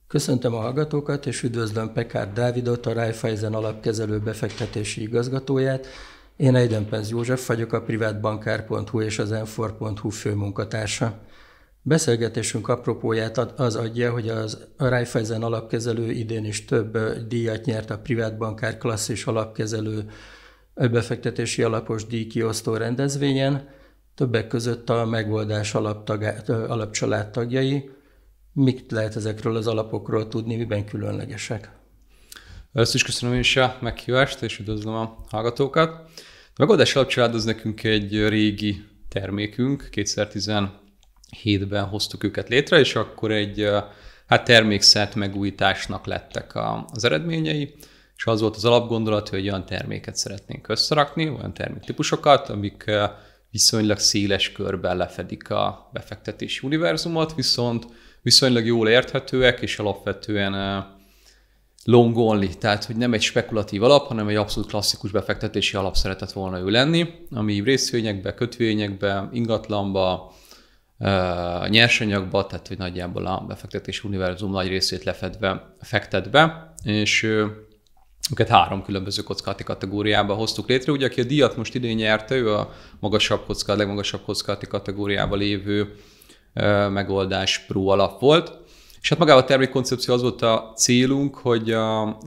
Köszöntöm a hallgatókat, és üdvözlöm Pekár Dávidot, a Raiffeisen alapkezelő befektetési igazgatóját. Én Eidenpenz József vagyok, a privátbankár.hu és az m4.hu főmunkatársa. Beszélgetésünk apropóját az adja, hogy a Raiffeisen alapkezelő idén is több díjat nyert a privátbankár klasszis alapkezelő befektetési alapos díjkiosztó rendezvényen, többek között a Megoldás alapcsalád tagjai. Mit lehet ezekről az alapokról tudni, miben különlegesek? Először is köszönöm is a meghívást, és üdvözlöm a hallgatókat. A Megoldás alapcsalád az nekünk egy régi termékünk, 2017-ben hoztuk őket létre, és akkor egy termékszert megújításnak lettek az eredményei, és az volt az alapgondolat, hogy olyan terméket szeretnénk összerakni, olyan terméktípusokat, amik viszonylag széles körben lefedik a befektetési univerzumot, viszont viszonylag jól érthetőek, és alapvetően long only, tehát hogy nem egy spekulatív alap, hanem egy abszolút klasszikus befektetési alap szeretett volna ő lenni, ami részvényekbe, kötvényekbe, ingatlanba, nyersanyagba, tehát hogy nagyjából a befektetési univerzum nagy részét lefedve fektet be, és őket 3 különböző kockázati kategóriába hoztuk létre. Ugye, aki a díjat most idén nyerte, ő a legmagasabb kockázati kategóriában lévő Megoldás Pro alap volt. És hát magában a termékkoncepció az volt a célunk, hogy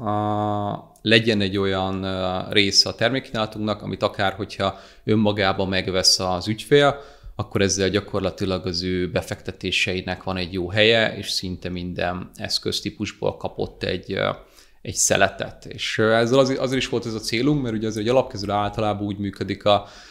legyen egy olyan része a termékkínálatunknak, amit akár, hogyha önmagában megvesz az ügyfél, akkor ezzel gyakorlatilag az ő befektetéseinek van egy jó helye, és szinte minden eszköztípusból kapott egy szeletet. És ezzel azért is volt ez a célunk, mert ugye azért egy alapkezelő általában úgy működik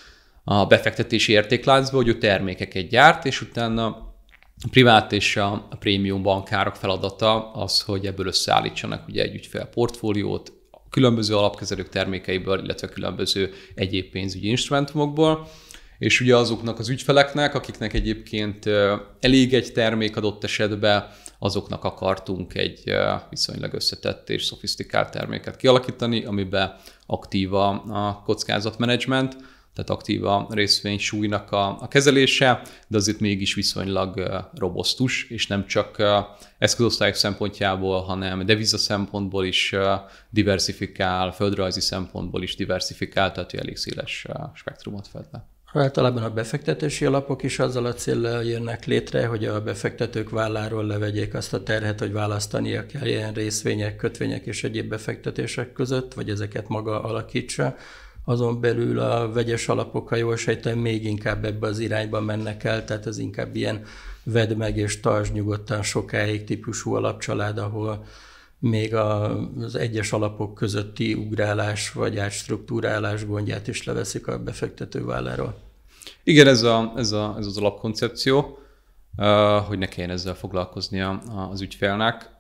a befektetési értékláncban, hogy ő termékeket gyárt, és utána a privát és a prémium bankárok feladata az, hogy ebből összeállítsanak ugye egy ügyfélportfóliót, különböző alapkezelők termékeiből, illetve különböző egyéb pénzügyi instrumentumokból. És ugye azoknak az ügyfeleknek, akiknek egyébként elég egy termék adott esetben, azoknak akartunk egy viszonylag összetett és szofisztikált terméket kialakítani, amiben aktív a kockázatmenedzsment, tehát aktív a részvénysúlynak a kezelése, de azért mégis viszonylag robosztus, és nem csak eszközosztályok szempontjából, hanem deviza szempontból is diversifikál, földrajzi szempontból is diversifikál, tehát elég széles spektrumot fed le. Általában a befektetési alapok is azzal a céllal jönnek létre, hogy a befektetők válláról levegyék azt a terhet, hogy választania kell ilyen részvények, kötvények és egyéb befektetések között, vagy ezeket maga alakítsa. Azon belül a vegyes alapok, ha jól sejtem, még inkább ebbe az irányba mennek el, tehát ez inkább ilyen vedd meg és tartsd nyugodtan sokáig típusú alapcsalád, ahol még az egyes alapok közötti ugrálás vagy átstruktúrálás gondját is leveszik a befektető válláról. Igen, ez az alapkoncepció, hogy ne kelljen ezzel foglalkoznia az ügyfélnek.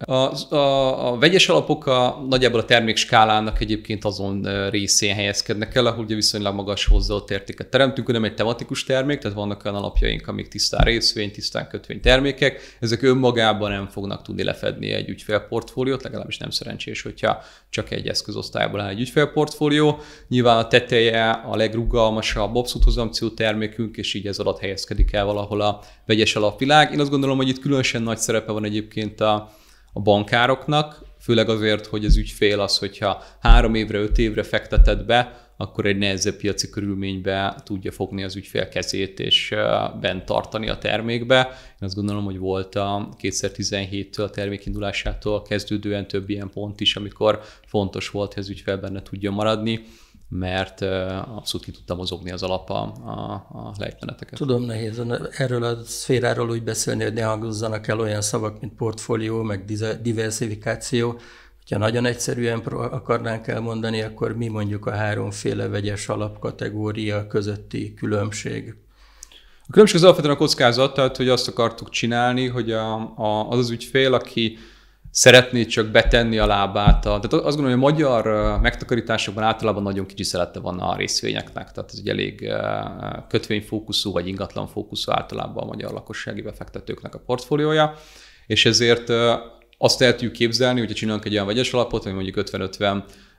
A vegyes alapok nagyjából a termékskálának egyébként azon részén helyezkednek el, ahol ugye viszonylag magas hozzáadott értéket teremtünk, nem egy tematikus termék, tehát vannak olyan alapjaink, amik tisztán részvény, tisztán kötvény termékek, ezek önmagában nem fognak tudni lefedni egy ügyfélportfóliót, legalábbis nem szerencsés, hogyha csak egy eszközosztályból áll egy ügyfélportfólió. Nyilván a teteje a legrugalmasabb abszolút hozamció termékünk, és így ez alatt helyezkedik el valahol a vegyes alapvilág. Én azt gondolom, hogy itt különösen nagy szerepe van egyébként a bankároknak, főleg azért, hogy az ügyfél az, hogyha 3 évre, 5 évre fektetett be, akkor egy nehezebb piaci körülménybe tudja fogni az ügyfél kezét és bent tartani a termékbe. Én azt gondolom, hogy volt a 2017-től a termék indulásától kezdődően több ilyen pont is, amikor fontos volt, hogy az ügyfél benne tudja maradni, mert abszolút ki tudta mozogni az alap a lejtmeneteket. Tudom, nehéz erről a szféráról úgy beszélni, hogy ne hangozzanak el olyan szavak, mint portfólió, meg diversifikáció. Ha nagyon egyszerűen akarnánk elmondani, akkor mi mondjuk a 3 vegyes alapkategória közötti különbség? A különbség az alapvetően a kockázat, tehát hogy azt akartuk csinálni, hogy az ügyfél, aki szeretné csak betenni a lábát. Tehát azt gondolom, hogy a magyar megtakarításokban általában nagyon kicsi szelete van a részvényeknek. Tehát ez egy elég kötvényfókuszú vagy ingatlanfókuszú általában a magyar lakossági befektetőknek a portfóliója. És ezért azt el tudjuk képzelni, hogyha csinálunk egy olyan vegyes alapot, ami mondjuk 50-50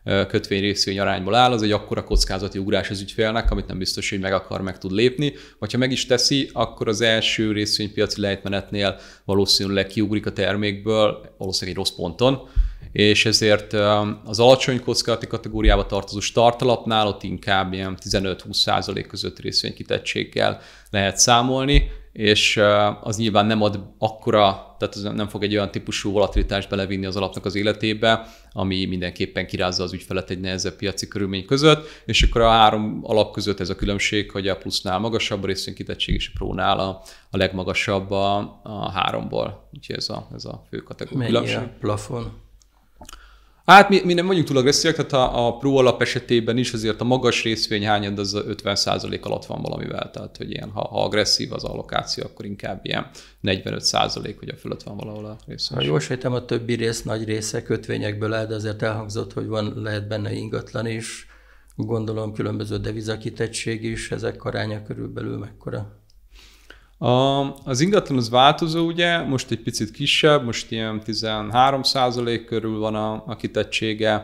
kötvény-részvény arányból áll, az egy akkora kockázati ugrás az ügyfélnek, amit nem biztos, hogy meg tud lépni. Vagy ha meg is teszi, akkor az első részvénypiaci lejtmenetnél valószínűleg kiugrik a termékből, valószínűleg egy rossz ponton, és ezért az alacsony kockázati kategóriába tartozó startalapnál ott inkább ilyen 15-20% között részvénykitettséggel lehet számolni, és az nyilván nem ad akkora, tehát az nem fog egy olyan típusú volatilitást belevinni az alapnak az életébe, ami mindenképpen kirázza az ügyfelet egy nehezebb piaci körülmény között, és akkor a három alap között ez a különbség, hogy a plusznál magasabb a részvénykitettség, és a prónál a legmagasabb a háromból. Úgyhogy ez a fő kategória. Mennyi a plafon? Hát mi nem vagyunk túl agresszívek, tehát a Pro alap esetében is azért a magas részvényhányad az 50% alatt van valamivel, tehát hogy ilyen, ha agresszív az allokáció, akkor inkább ilyen 45%, hogy a fölött van valahol a részvény. Ha jól sejtem, a többi rész nagy része kötvényekből áll, de azért elhangzott, hogy lehet benne ingatlan is, gondolom különböző devizakitettség is, ezek aránya körülbelül mekkora? Az ingatlan az változó, ugye, most egy picit kisebb, most ilyen 13% körül van a kitettsége.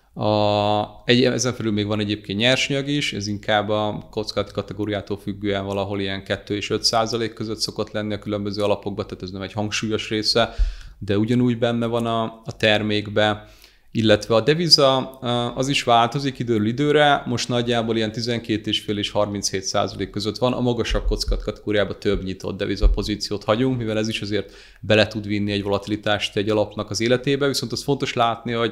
Ezen felül még van egyébként nyersanyag is, ez inkább a kockázati kategóriától függően valahol ilyen 2 és 5% között szokott lenni a különböző alapokban, tehát ez nem egy hangsúlyos része, de ugyanúgy benne van a termékben. Illetve a deviza az is változik időről időre, most nagyjából ilyen 12,5 és 37% között van, a magasabb kockázat kategóriában több nyitott deviza pozíciót hagyunk, mivel ez is azért bele tud vinni egy volatilitást egy alapnak az életébe, viszont az fontos látni, hogy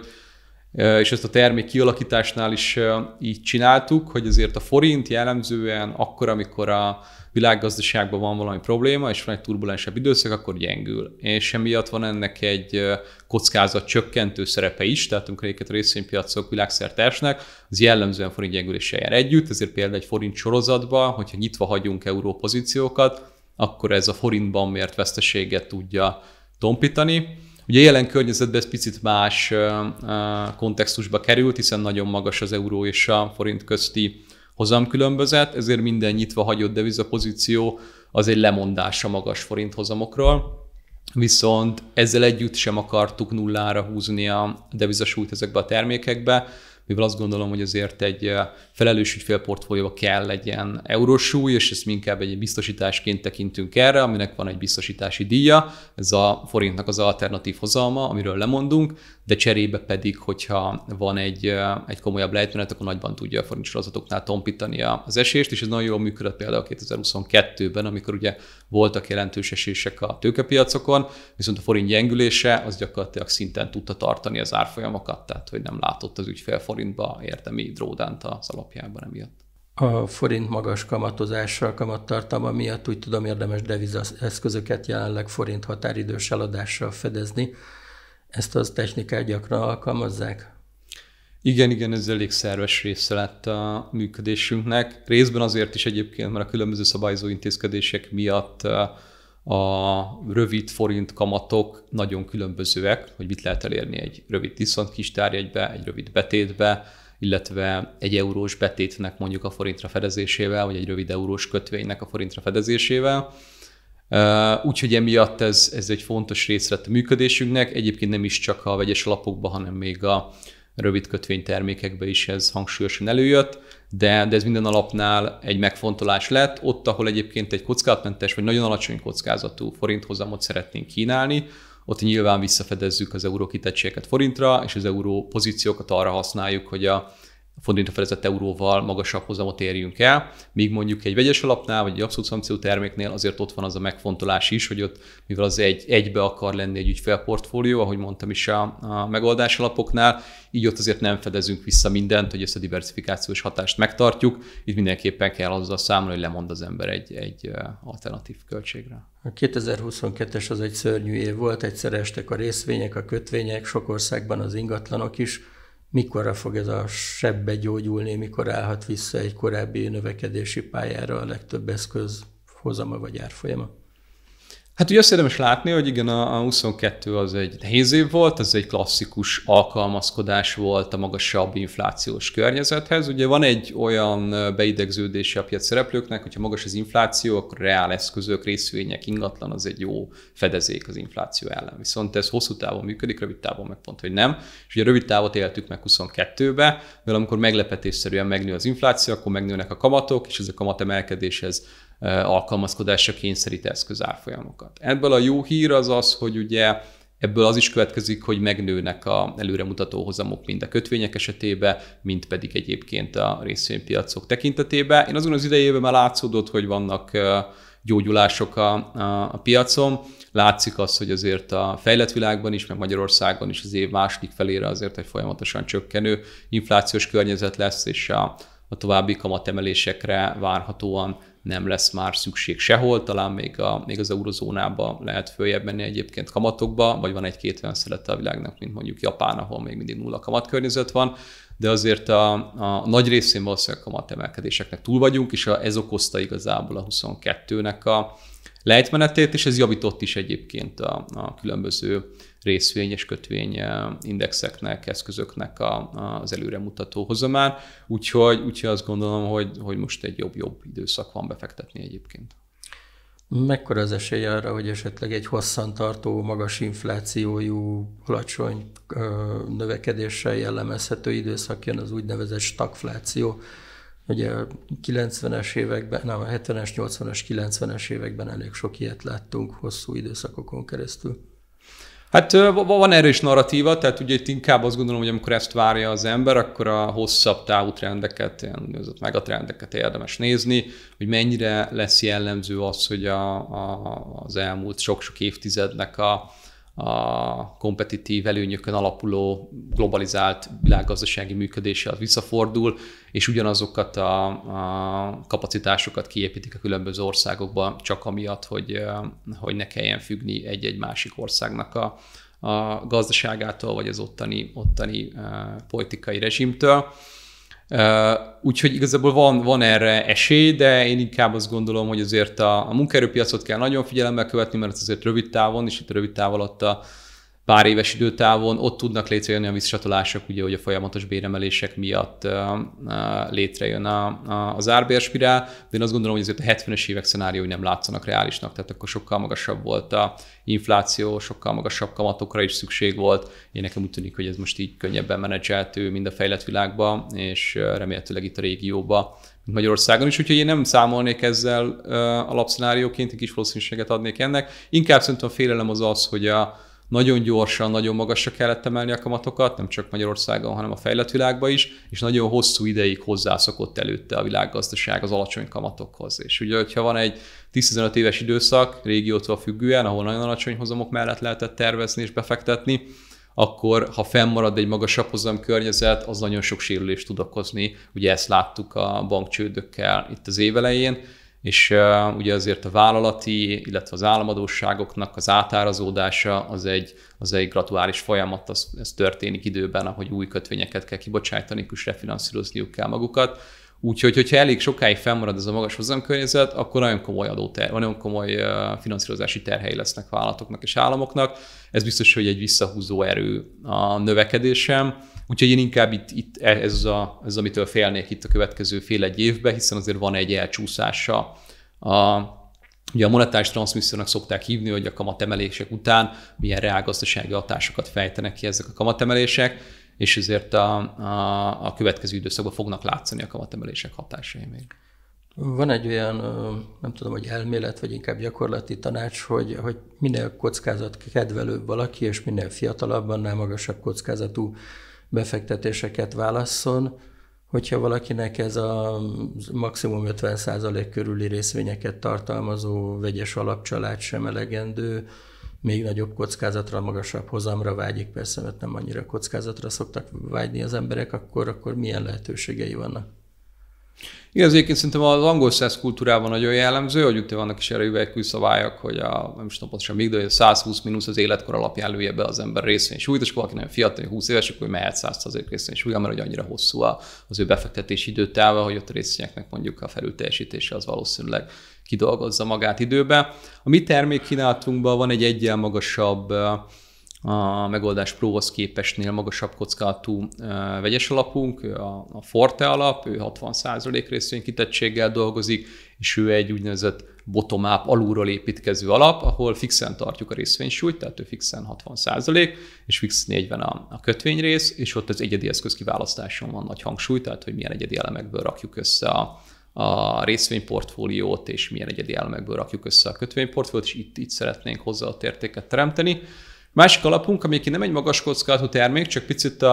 és ezt a termék kialakításnál is így csináltuk, hogy azért a forint jellemzően akkor, amikor a világgazdaságban van valami probléma, és van egy turbulensebb időszak, akkor gyengül. És emiatt van ennek egy kockázat csökkentő szerepe is, tehát amikor a részvénypiacok világszerte esnek, az jellemzően forint gyengüléssel jár együtt, ezért például egy forint sorozatban, hogyha nyitva hagyunk euró pozíciókat, akkor ez a forintban mért veszteséget tudja tompítani. Ugye jelen környezetben ez picit más kontextusba került, hiszen nagyon magas az euró és a forint közti hozamkülönbözet, ezért minden nyitva hagyott devizapozíció az egy lemondás a magas forint hozamokról, viszont ezzel együtt sem akartuk nullára húzni a devizasúlyt ezekbe a termékekbe, mivel azt gondolom, hogy azért egy felelős ügyfélportfólióba kell legyen eurósúly, és ezt inkább egy biztosításként tekintünk erre, aminek van egy biztosítási díja, ez a forintnak az alternatív hozalma, amiről lemondunk, de cserébe pedig, hogyha van egy komolyabb lejtmenet, akkor nagyban tudja a forint sorozatoknál tompítani az esést, és ez nagyon jól működött például 2022-ben, amikor ugye voltak jelentős esések a tőkepiacokon, viszont a forint gyengülése az gyakorlatilag szinten tudta tartani az árfolyamokat, tehát hogy nem látott az ügyfél forintba érdemi drawdownt az alapjában emiatt. A forint magas kamatozással, kamattartalma miatt úgy tudom érdemes devizaeszközöket jelenleg forint határidős eladással fedezni. Ezt az technikát gyakran alkalmazzák? Igen, ez elég szerves része lett a működésünknek. Részben azért is egyébként, mert a különböző szabályozó intézkedések miatt a rövid forint kamatok nagyon különbözőek, hogy mit lehet elérni egy rövid diszont kistárjegybe, egy rövid betétbe, illetve egy eurós betétnek mondjuk a forintra fedezésével, vagy egy rövid eurós kötvénynek a forintra fedezésével. Úgyhogy emiatt ez egy fontos része lett a működésünknek. Egyébként nem is csak a vegyes alapokban, hanem még a rövid kötvénytermékekben is ez hangsúlyosan előjött, de ez minden alapnál egy megfontolás lett. Ott, ahol egyébként egy kockázatmentes vagy nagyon alacsony kockázatú forinthozamot szeretnénk kínálni, ott nyilván visszafedezzük az euró kitettségeket forintra, és az euró pozíciókat arra használjuk, hogy a forintra fedezett euróval magasabb hozamot érjünk el, míg mondjuk egy vegyes alapnál, vagy egy abszolút szankció terméknél azért ott van az a megfontolás is, hogy ott, mivel az egybe akar lenni egy ügyfélportfólió, ahogy mondtam is a megoldás alapoknál, így ott azért nem fedezünk vissza mindent, hogy ezt a diversifikációs hatást megtartjuk. Itt mindenképpen kell azzal számolni, hogy lemond az ember egy alternatív költségre. A 2022-es az egy szörnyű év volt, egyszer estek a részvények, a kötvények, sok országban az ingatlanok is. Mikorra fog ez a sebbe gyógyulni, mikor állhat vissza egy korábbi növekedési pályára a legtöbb eszköz hozama vagy árfolyama? Hát ugye azt érdemes látni, hogy igen, a 22 az egy nehéz év volt, az egy klasszikus alkalmazkodás volt a magasabb inflációs környezethez. Ugye van egy olyan beidegződése a piac szereplőknek, hogyha magas az infláció, akkor reál eszközök, részvények, ingatlan az egy jó fedezék az infláció ellen. Viszont ez hosszú távon működik, rövid távon meg pont, hogy nem. És ugye a rövid távot éltük meg 22-be, mert amikor meglepetésszerűen megnő az infláció, akkor megnőnek a kamatok, és ez a kamatemelkedéshez alkalmazkodásra kényszerít eszközárfolyamokat. Ebből a jó hír az az, hogy ugye ebből az is következik, hogy megnőnek a előremutató hozamok mind a kötvények esetében, mind pedig egyébként a részvénypiacok tekintetében. Én azon az idejében már látszódott, hogy vannak gyógyulások a piacon. Látszik az, hogy azért a fejlett világban is, meg Magyarországon is az év második felére azért egy folyamatosan csökkenő inflációs környezet lesz, és a további kamatemelésekre várhatóan nem lesz már szükség sehol, talán még az eurozónába lehet följebb menni egyébként kamatokba, vagy van egy-két olyan szelete a világnak, mint mondjuk Japán, ahol még mindig nulla kamatkörnyezet van, de azért a nagy részén valószínűleg kamatemelkedéseknek túl vagyunk, és ez okozta igazából a 22-nek a lejtmenetét, és ez javított is egyébként a különböző részvény és kötvény indexeknek, eszközöknek az előremutató hozamán. Úgyhogy azt gondolom, hogy most egy jobb időszak van befektetni egyébként. Mekkora az esély arra, hogy esetleg egy hosszantartó, magas inflációjú, alacsony növekedéssel jellemezhető időszak jön, az úgynevezett stagfláció? Ugye a 90-es években, a 70-es, 80-as, 90-es években elég sok ilyet láttunk hosszú időszakokon keresztül. Hát van erős narratíva, tehát ugye itt inkább azt gondolom, hogy amikor ezt várja az ember, akkor a hosszabb távú trendeket, ilyen úgynevezett megatrendeket érdemes nézni, hogy mennyire lesz jellemző az, hogy az elmúlt sok-sok évtizednek a kompetitív előnyökön alapuló globalizált világgazdasági működése az visszafordul, és ugyanazokat a kapacitásokat kiépítik a különböző országokban csak amiatt, hogy ne kelljen függni egy-egy másik országnak a gazdaságától, vagy az ottani politikai rezsimtől. Úgyhogy igazából van erre esély, de én inkább azt gondolom, hogy azért a munkaerőpiacot kell nagyon figyelemmel követni, mert ez azért rövid távon, és itt a rövid táv alatt a pár éves időtávon ott tudnak létrejönni a visszacsatolások, ugye, hogy a folyamatos béremelések miatt létrejön az árbérspirál, de én azt gondolom, hogy azért a 70-es évek szenáriói nem látszanak reálisnak, tehát akkor sokkal magasabb volt a infláció, sokkal magasabb kamatokra is szükség volt. Én nekem úgy tűnik, hogy ez most így könnyebben menedzseltő mind a fejlett világban, és remélhetőleg itt a régióban, mint Magyarországon is, úgyhogy én nem számolnék ezzel alapszenárióként, egy kis valószínűséget adnék ennek. Inkább szerintem a félelem az, hogy nagyon gyorsan, nagyon magasra kellett emelni a kamatokat, nem csak Magyarországon, hanem a fejlett világban is, és nagyon hosszú ideig hozzászokott előtte a világgazdaság az alacsony kamatokhoz. És ugye, hogyha van egy 10-15 éves időszak, régiótól függően, ahol nagyon alacsony hozamok mellett lehetett tervezni és befektetni, akkor ha fennmarad egy magasabb hozamkörnyezet, az nagyon sok sérülést tud okozni. Ugye ezt láttuk a bankcsődökkel itt az év elején, és ugye azért a vállalati, illetve az államadósságoknak az átárazódása az egy graduális folyamat, ez történik időben, ahogy új kötvényeket kell kibocsájtani, és refinanszírozniuk kell magukat. Úgyhogy, hogyha elég sokáig fennmarad ez a magas hozamkörnyezet, akkor nagyon komoly finanszírozási terhei lesznek vállalatoknak és államoknak. Ez biztos, hogy egy visszahúzó erő a növekedésem. Úgyhogy én inkább itt ez amitől félnék itt a következő fél-egy évben, hiszen azért van egy elcsúszása. Ugye a monetáris transzmissziónak szokták hívni, hogy a kamatemelések után milyen reálgazdasági hatásokat fejtenek ki ezek a kamatemelések, és ezért a következő időszakban fognak látszani a kamatemelések hatásai még. Van egy olyan, nem tudom, hogy elmélet, vagy inkább gyakorlati tanács, hogy minél kockázatkedvelőbb valaki, és minél fiatalabb, annál magasabb kockázatú befektetéseket válasszon. Hogyha valakinek ez a maximum 50% körüli részvényeket tartalmazó vegyes alapcsalád sem elegendő, még nagyobb kockázatra, magasabb hozamra vágyik, persze, mert nem annyira kockázatra szoktak vágyni az emberek, akkor milyen lehetőségei vannak? Igen, az egyébként szerintem az angol száz kultúrában nagyon jellemző, hogy ugye vannak is erre üvegkülszabályok, hogy nem is tudom pontosan még, de 120 mínusz az életkor alapján lője be az ember részvénysúlyt, és valaki nagyon fiatal, 20 éves, akkor mehet 100% részvénysúlya, mert hogy annyira hosszú az ő befektetési időtáva, hogy ott a részvényeknek mondjuk a felülteljesítése az valószínűleg kidolgozza magát időbe. A mi termékkínálatunkban van egy eggyel magasabb a megoldás Prohoz képestnél magasabb kockázatú vegyes alapunk, a Forte alap, ő 60% részvénykitettséggel dolgozik, és ő egy úgynevezett bottom-up, alulról építkező alap, ahol fixen tartjuk a részvénysúlyt, tehát ő fixen 60%, és fix 40 a kötvényrész, és ott az egyedi eszközkiválasztáson van nagy hangsúly, tehát hogy milyen egyedi elemekből rakjuk össze a részvényportfóliót, és milyen egyedi elemekből rakjuk össze a kötvényportfóliót, és itt szeretnénk hozzáadott értéket teremteni. Másik alapunk, ami nem egy magas kockázatú termék, csak picit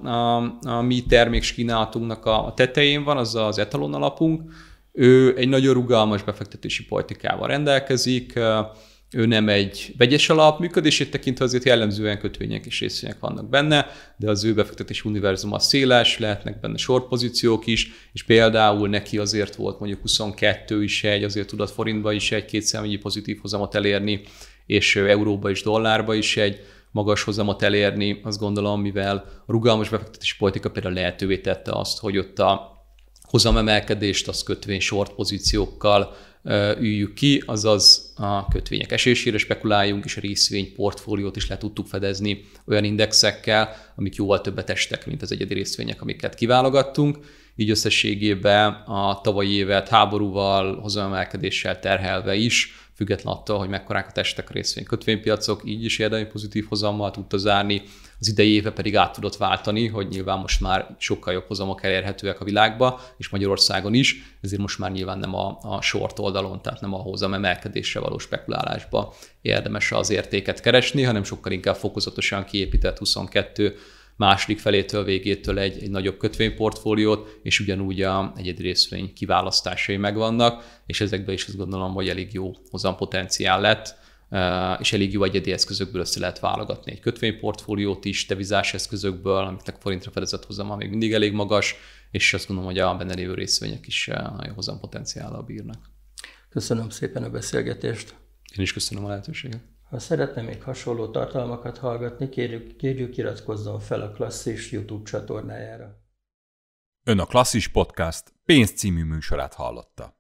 a mi termékkínálatunknak a tetején van, az az etalon alapunk. Ő egy nagyon rugalmas befektetési politikával rendelkezik, ő nem egy vegyes alap, működését tekintve azért jellemzően kötvények és részvények vannak benne, de az ő befektetési univerzuma széles, lehetnek benne short pozíciók is, és például neki azért volt mondjuk 22 is azért tudott forintba is egy kétszámjegyi pozitív hozamot elérni, és euróba és dollárba is egy magas hozamot elérni, azt gondolom, mivel a rugalmas befektetési politika például lehetővé tette azt, hogy ott a hozamemelkedést az kötvény short pozíciókkal üljük ki, azaz a kötvények esésére spekuláljunk, és a részvény portfóliót is le tudtuk fedezni olyan indexekkel, amik jóval többet estek, mint az egyedi részvények, amiket kiválogattunk. Így összességében a tavalyi évet háborúval, hozamemelkedéssel terhelve is, független attól, hogy mekkorákat estek a részvény-kötvénypiacok, így is érdemi pozitív hozammal tudta zárni. Az idei éve pedig át tudott váltani, hogy nyilván most már sokkal jobb hozamok elérhetőek a világba, és Magyarországon is, ezért most már nyilván nem a short oldalon, tehát nem a hozamemelkedésre való spekulálásba érdemes az értéket keresni, hanem sokkal inkább fokozatosan kiépített 22 második felétől, végétől egy nagyobb kötvényportfóliót, és ugyanúgy a egyedi részvény kiválasztásai megvannak, és ezekben is azt gondolom, hogy elég jó hozampotenciál lett, és elég jó egyedi eszközökből össze lehet válogatni egy kötvényportfóliót is, devizás eszközökből, amiknek forintra fedezett hozama még mindig elég magas, és azt gondolom, hogy a benne lévő részvények is nagyon hozampotenciállal bírnak. Köszönöm szépen a beszélgetést. Én is köszönöm a lehetőséget. Ha szeretne még hasonló tartalmakat hallgatni, kérjük iratkozzon fel a Klasszis YouTube csatornájára. Ön a Klasszis Podcast pénz című műsorát hallotta.